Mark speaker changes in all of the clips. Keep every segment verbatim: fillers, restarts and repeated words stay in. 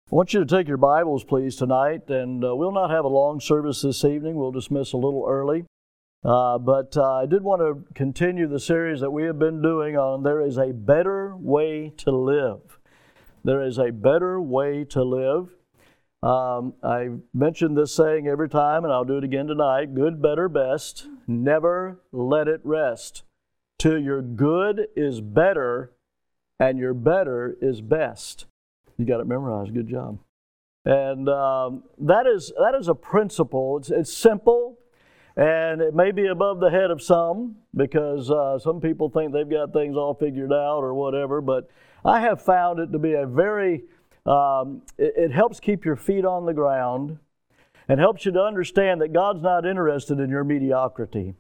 Speaker 1: I want you to take your Bibles, please, tonight, and uh, we'll not have a long service this evening. We'll dismiss a little early. Uh, but uh, I did want to continue the series that we have been doing on There is a Better Way to Live. There is a better way to live. Um, I mention this saying every time, and I'll do it again tonight. Good, better, best. Never let it rest. Till your good is better and your better is best. You got it memorized. Good job. And um, that is that is a principle. It's, it's simple, and it may be above the head of some because uh, some people think they've got things all figured out or whatever. But I have found it to be a very, um, it, it helps keep your feet on the ground and helps you to understand that God's not interested in your mediocrity.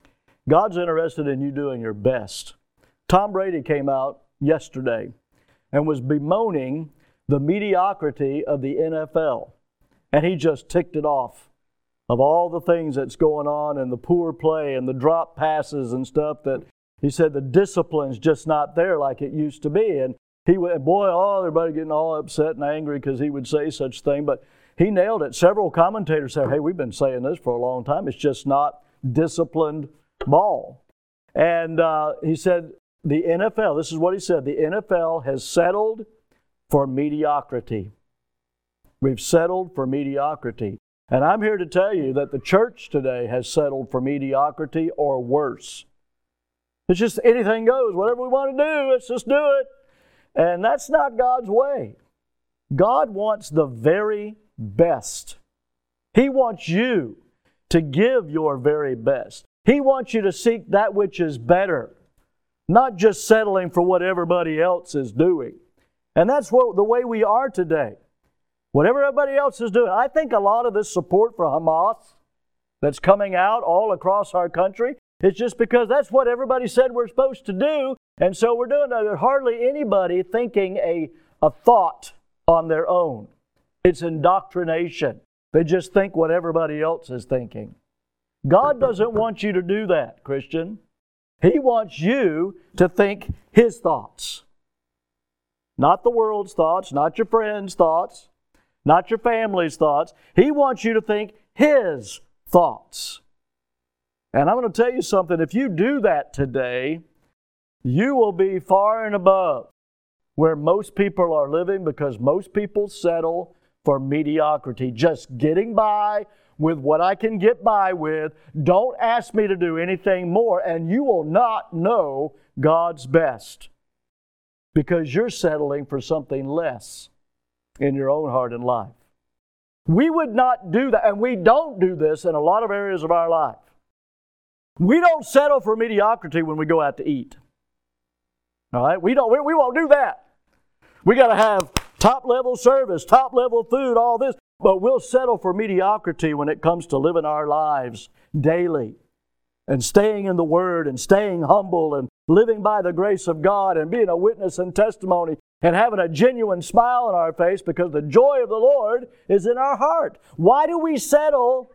Speaker 1: God's interested in you doing your best. Tom Brady came out yesterday and was bemoaning the mediocrity of the N F L. And he just ticked it off of all the things that's going on and the poor play and the drop passes and stuff that he said the discipline's just not there like it used to be. And he went, boy, oh, everybody getting all upset and angry because he would say such thing. But he nailed it. Several commentators said, hey, we've been saying this for a long time. It's just not disciplined ball. And uh, he said, the N F L, this is what he said, the N F L has settled for mediocrity. We've settled for mediocrity. And I'm here to tell you that the church today has settled for mediocrity or worse. It's just anything goes. Whatever we want to do, let's just do it. And that's not God's way. God wants the very best. He wants you to give your very best. He wants you to seek that which is better, not just settling for what everybody else is doing. And that's what the way we are today. Whatever everybody else is doing. I think a lot of this support for Hamas that's coming out all across our country is just because that's what everybody said we're supposed to do. And so we're doing it. There's hardly anybody thinking a, a thought on their own. It's indoctrination. They just think what everybody else is thinking. God doesn't want you to do that, Christian. He wants you to think His thoughts. Not the world's thoughts, not your friends' thoughts, not your family's thoughts. He wants you to think His thoughts. And I'm going to tell you something. If you do that today, you will be far and above where most people are living because most people settle for mediocrity. Just getting by with what I can get by with. Don't ask me to do anything more, and you will not know God's best because you're settling for something less in your own heart and life. We would not do that, and we don't do this in a lot of areas of our life. We don't settle for mediocrity when we go out to eat. All right? We don't. We, we won't do that. We got to have top-level service, top-level food, all this. But we'll settle for mediocrity when it comes to living our lives daily and staying in the Word and staying humble and living by the grace of God and being a witness and testimony and having a genuine smile on our face because the joy of the Lord is in our heart. Why do we settle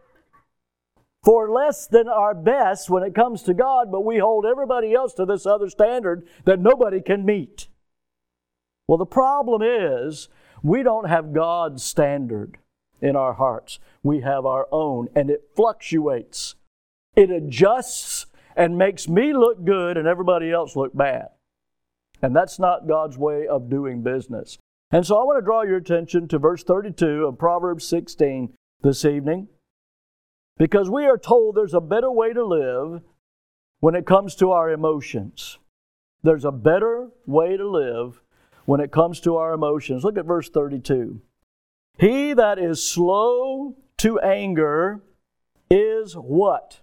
Speaker 1: for less than our best when it comes to God, but we hold everybody else to this other standard that nobody can meet? Well, the problem is we don't have God's standard in our hearts. We have our own, and it fluctuates. It adjusts and makes me look good and everybody else look bad. And that's not God's way of doing business. And so I want to draw your attention to verse thirty-two of Proverbs sixteen this evening, because we are told there's a better way to live when it comes to our emotions. There's a better way to live when it comes to our emotions. Look at verse thirty-two. He that is slow to anger is what?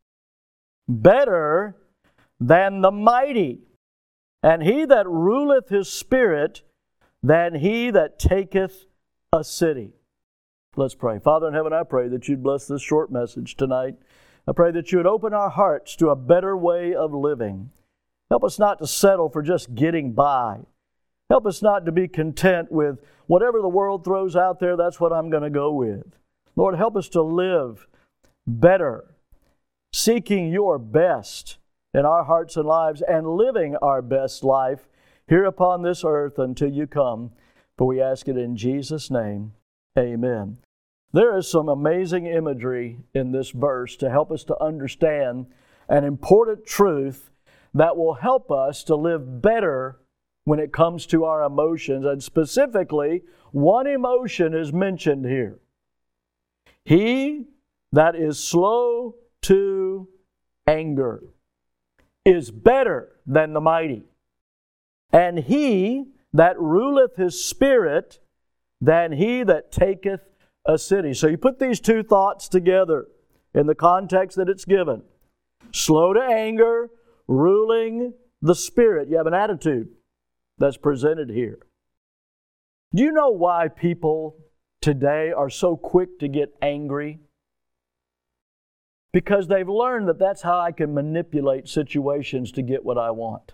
Speaker 1: Better than the mighty. And he that ruleth his spirit than he that taketh a city. Let's pray. Father in heaven, I pray that you'd bless this short message tonight. I pray that you would open our hearts to a better way of living. Help us not to settle for just getting by. Help us not to be content with whatever the world throws out there, that's what I'm going to go with. Lord, help us to live better, seeking your best in our hearts and lives and living our best life here upon this earth until you come. For we ask it in Jesus' name. Amen. There is some amazing imagery in this verse to help us to understand an important truth that will help us to live better when it comes to our emotions. And specifically, one emotion is mentioned here. He that is slow to anger is better than the mighty, and he that ruleth his spirit than he that taketh a city. So you put these two thoughts together in the context that it's given. Slow to anger, ruling the spirit. You have an attitude that's presented here. Do you know why people today are so quick to get angry? Because they've learned that that's how I can manipulate situations to get what I want.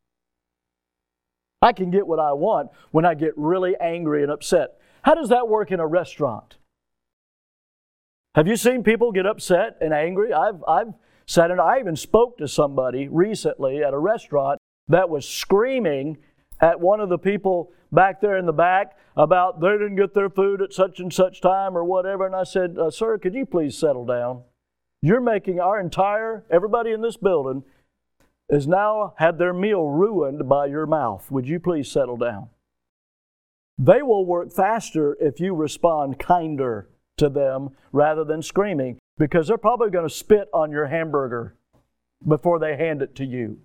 Speaker 1: I can get what I want when I get really angry and upset. How does that work in a restaurant? Have you seen people get upset and angry? I've, I've sat in, I even spoke to somebody recently at a restaurant that was screaming at one of the people back there in the back about they didn't get their food at such and such time or whatever. And I said, uh, sir, could you please settle down? You're making our entire, everybody in this building has now had their meal ruined by your mouth. Would you please settle down? They will work faster if you respond kinder to them rather than screaming, because they're probably going to spit on your hamburger before they hand it to you.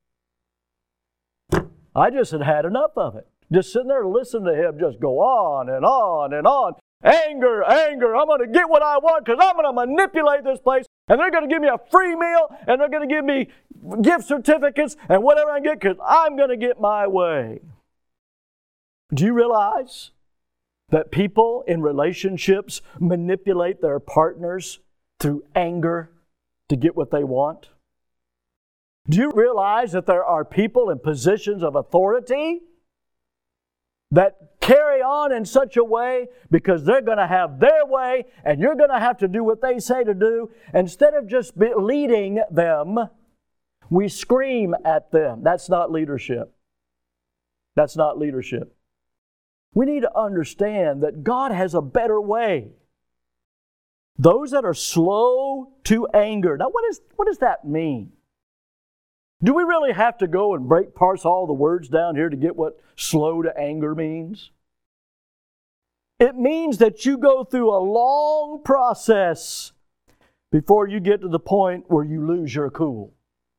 Speaker 1: I just had had enough of it. Just sitting there listening to him just go on and on and on. Anger, anger, I'm going to get what I want because I'm going to manipulate this place, and they're going to give me a free meal, and they're going to give me gift certificates and whatever I get because I'm going to get my way. Do you realize that people in relationships manipulate their partners through anger to get what they want? Do you realize that there are people in positions of authority that carry on in such a way because they're going to have their way and you're going to have to do what they say to do? Instead of just be leading them, we scream at them. That's not leadership. That's not leadership. We need to understand that God has a better way. Those that are slow to anger. Now, what is, what does that mean? Do we really have to go and break, parse all the words down here to get what slow to anger means? It means that you go through a long process before you get to the point where you lose your cool.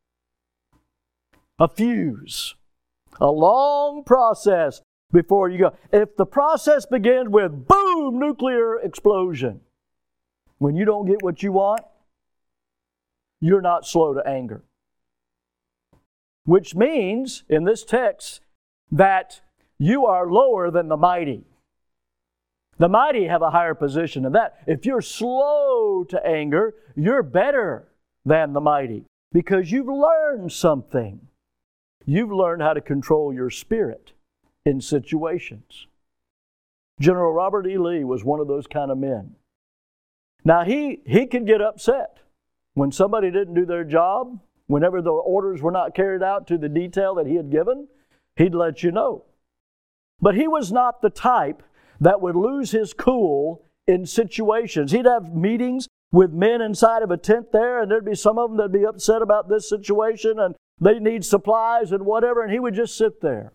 Speaker 1: A fuse. A long process before you go. If the process begins with boom, nuclear explosion, when you don't get what you want, you're not slow to anger. Which means, in this text, that you are lower than the mighty. The mighty have a higher position than that. If you're slow to anger, you're better than the mighty because you've learned something. You've learned how to control your spirit in situations. General Robert E. Lee was one of those kind of men. Now, he, he could get upset when somebody didn't do their job. Whenever the orders were not carried out to the detail that he had given, he'd let you know. But he was not the type that would lose his cool in situations. He'd have meetings with men inside of a tent there, and there'd be some of them that'd be upset about this situation, and they need supplies and whatever, and he would just sit there.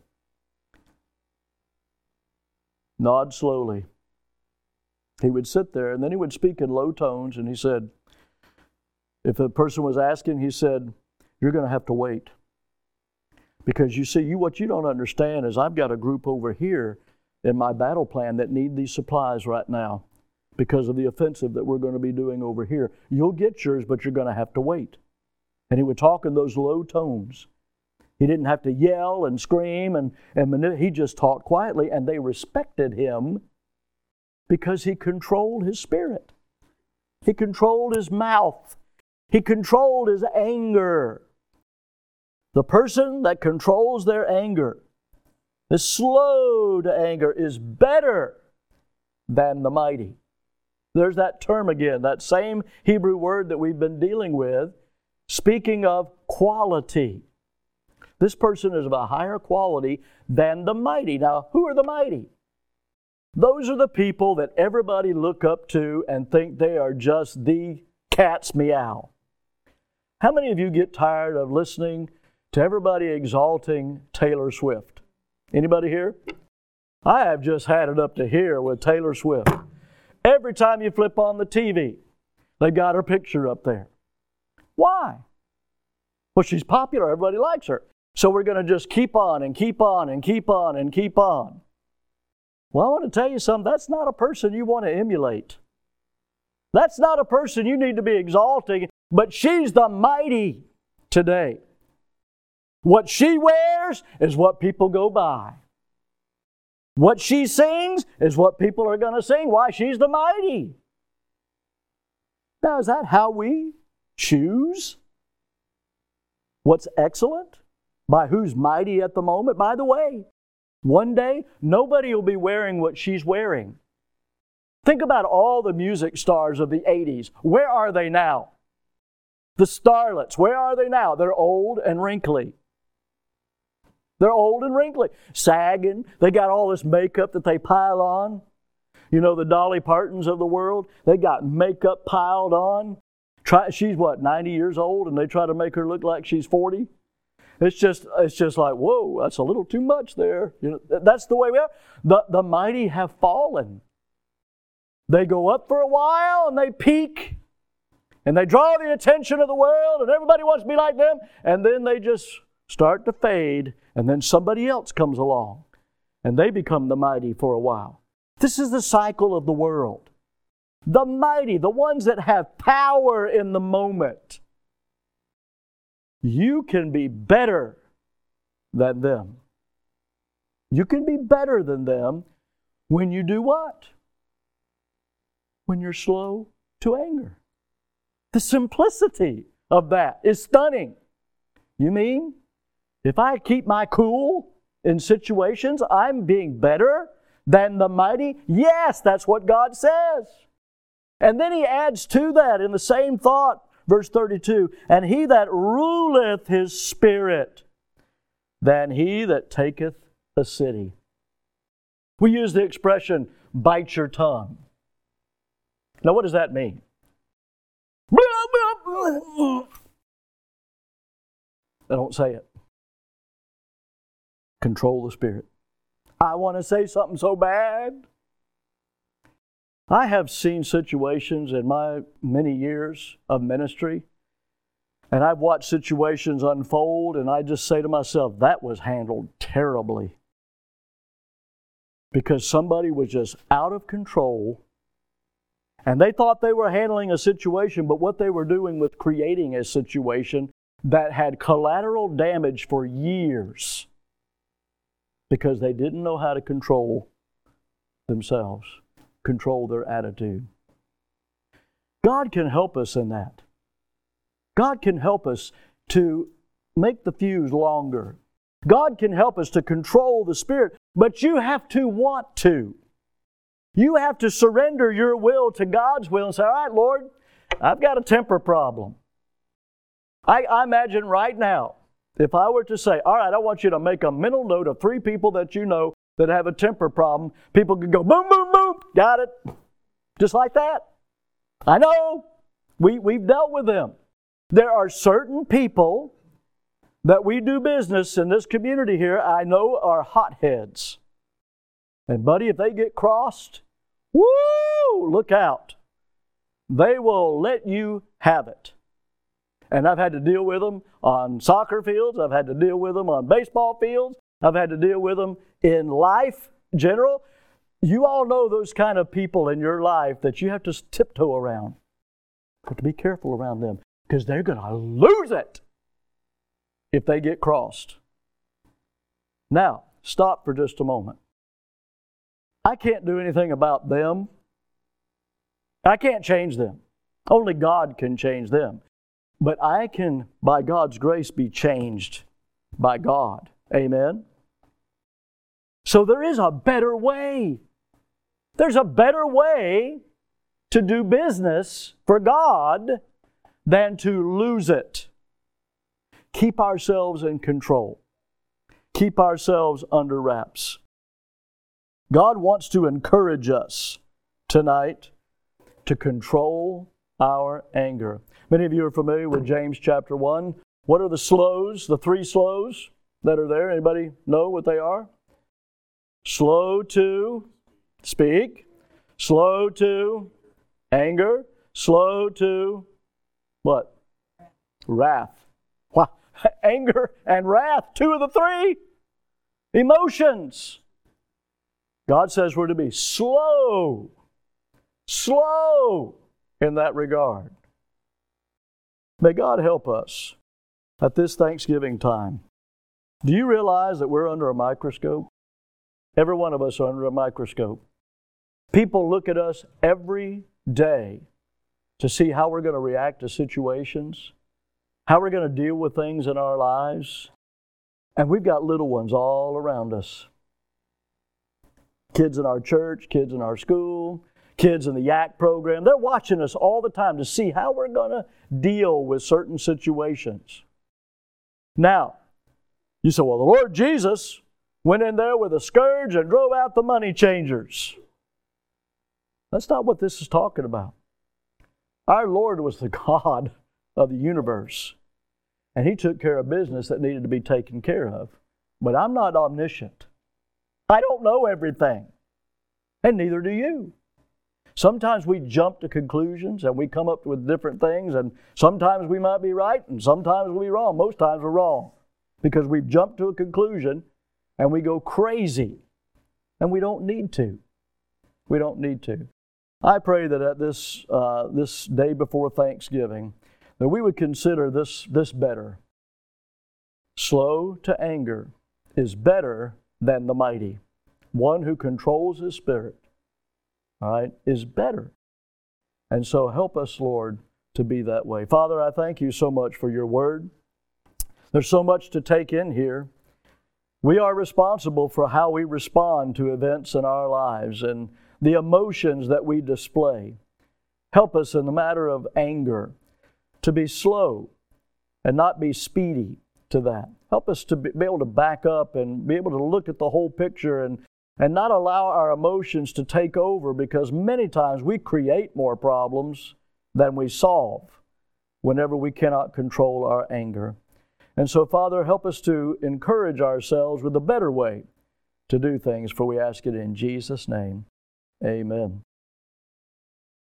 Speaker 1: Nod slowly. He would sit there, and then he would speak in low tones, and he said, if a person was asking, he said, you're going to have to wait. Because you see, you what you don't understand is I've got a group over here in my battle plan that need these supplies right now because of the offensive that we're going to be doing over here. You'll get yours, but you're going to have to wait. And he would talk in those low tones. He didn't have to yell and scream, and, and he just talked quietly, and they respected him because he controlled his spirit. He controlled his mouth. He controlled his anger. The person that controls their anger, is slow to anger, is better than the mighty. There's that term again, that same Hebrew word that we've been dealing with, speaking of quality. This person is of a higher quality than the mighty. Now, who are the mighty? Those are the people that everybody look up to and think they are just the cat's meow. How many of you get tired of listening to everybody exalting Taylor Swift? Anybody here? I have just had it up to here with Taylor Swift. Every time you flip on the T V, they got her picture up there. Why? Well, she's popular. Everybody likes her. So we're going to just keep on and keep on and keep on and keep on. Well, I want to tell you something. That's not a person you want to emulate. That's not a person you need to be exalting. But she's the mighty today. What she wears is what people go by. What she sings is what people are going to sing. Why? She's the mighty. Now, is that how we choose what's excellent? By who's mighty at the moment? By the way, one day, nobody will be wearing what she's wearing. Think about all the music stars of the eighties. Where are they now? The starlets, where are they now? They're old and wrinkly. They're old and wrinkly. Sagging. They got all this makeup that they pile on. You know, the Dolly Partons of the world, they got makeup piled on. Try, she's what, ninety years old, and they try to make her look like she's forty? It's just, it's just like, whoa, that's a little too much there. You know, that's the way we are. The, the mighty have fallen. They go up for a while and they peak. And they draw the attention of the world and everybody wants to be like them. And then they just start to fade. And then somebody else comes along. And they become the mighty for a while. This is the cycle of the world. The mighty, the ones that have power in the moment. You can be better than them. You can be better than them when you do what? When you're slow to anger. The simplicity of that is stunning. You mean, if I keep my cool in situations, I'm being better than the mighty? Yes, that's what God says. And then He adds to that in the same thought, verse thirty-two, and he that ruleth his spirit than he that taketh a city. We use the expression, bite your tongue. Now, what does that mean? I don't say it. Control the spirit. I want to say something so bad. I have seen situations in my many years of ministry, and I've watched situations unfold, and I just say to myself, that was handled terribly. Because somebody was just out of control, and they thought they were handling a situation, but what they were doing was creating a situation that had collateral damage for years because they didn't know how to control themselves. Control their attitude. God can help us in that. God can help us to make the fuse longer. God can help us to control the spirit, but you have to want to. You have to surrender your will to God's will and say, all right, Lord, I've got a temper problem. I, I imagine right now, if I were to say, all right, I want you to make a mental note of three people that you know that have a temper problem, people could go boom, boom, boom, got it. Just like that. I know. We, we've dealt with them. There are certain people that we do business in this community here, I know are hotheads. And buddy, if they get crossed, woo, look out. They will let you have it. And I've had to deal with them on soccer fields. I've had to deal with them on baseball fields. I've had to deal with them in life general. You all know those kind of people in your life that you have to tiptoe around. You have to be careful around them because they're going to lose it if they get crossed. Now, stop for just a moment. I can't do anything about them. I can't change them. Only God can change them. But I can, by God's grace, be changed by God. Amen? So there is a better way. There's a better way to do business for God than to lose it. Keep ourselves in control. Keep ourselves under wraps. God wants to encourage us tonight to control our anger. Many of you are familiar with James chapter one. What are the slows, the three slows that are there? Anybody know what they are? Slow to speak, slow to anger, slow to what? Wrath. Wow. Anger and wrath, two of the three emotions. God says we're to be slow, slow in that regard. May God help us at this Thanksgiving time. Do you realize that we're under a microscope? Every one of us are under a microscope. People look at us every day to see how we're going to react to situations, how we're going to deal with things in our lives. And we've got little ones all around us. Kids in our church, kids in our school, kids in the Y A C program. They're watching us all the time to see how we're going to deal with certain situations. Now, you say, well, the Lord Jesus went in there with a scourge and drove out the money changers. That's not what this is talking about. Our Lord was the God of the universe, and He took care of business that needed to be taken care of. But I'm not omniscient. I don't know everything, and neither do you. Sometimes we jump to conclusions and we come up with different things, and sometimes we might be right and sometimes we'll be wrong. Most times we're wrong because we've jumped to a conclusion and we go crazy, and we don't need to. We don't need to. I pray that at this uh, this day before Thanksgiving, that we would consider this, this better. Slow to anger is better than the mighty. One who controls his spirit, all right, is better. And so help us, Lord, to be that way. Father, I thank you so much for your word. There's so much to take in here. We are responsible for how we respond to events in our lives and the emotions that we display. Help us in the matter of anger to be slow and not be speedy to that. Help us to be able to back up and be able to look at the whole picture and, and not allow our emotions to take over, because many times we create more problems than we solve whenever we cannot control our anger. And so, Father, help us to encourage ourselves with a better way to do things, for we ask it in Jesus' name. Amen.